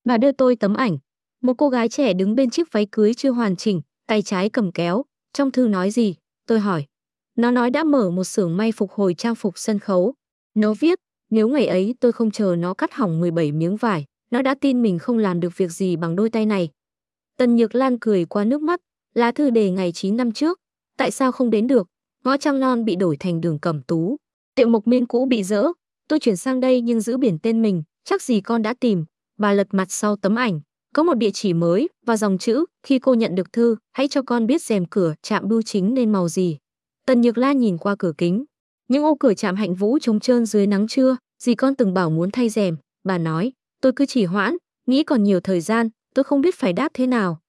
Bà đưa tôi tấm ảnh. Một cô gái trẻ đứng bên chiếc váy cưới chưa hoàn chỉnh, tay trái cầm kéo. Trong thư nói gì? Tôi hỏi. Nó nói đã mở một xưởng may phục hồi trang phục sân khấu. Nó viết, nếu ngày ấy tôi không chờ nó cắt hỏng 17 miếng vải, nó đã tin mình không làm được việc gì bằng đôi tay này. Tần Nhược Lan cười qua nước mắt. Lá thư đề ngày 9 năm trước. Tại sao không đến được? Ngõ Trăng Non bị đổi thành đường Cẩm Tú. Tiệm Mộc Miên cũ bị dỡ. Tôi chuyển sang đây nhưng giữ biển tên mình. Chắc gì con đã tìm. Bà lật mặt sau tấm ảnh. Có một địa chỉ mới và dòng chữ. Khi cô nhận được thư, hãy cho con biết rèm cửa trạm bưu chính nên màu gì. Tần Nhược Lan nhìn qua cửa kính. Những ô cửa trạm Hạnh Vũ trống trơn dưới nắng trưa. Dì con từng bảo muốn thay rèm. Bà nói. Tôi cứ trì hoãn. Nghĩ còn nhiều thời gian. Tôi không biết phải đáp thế nào.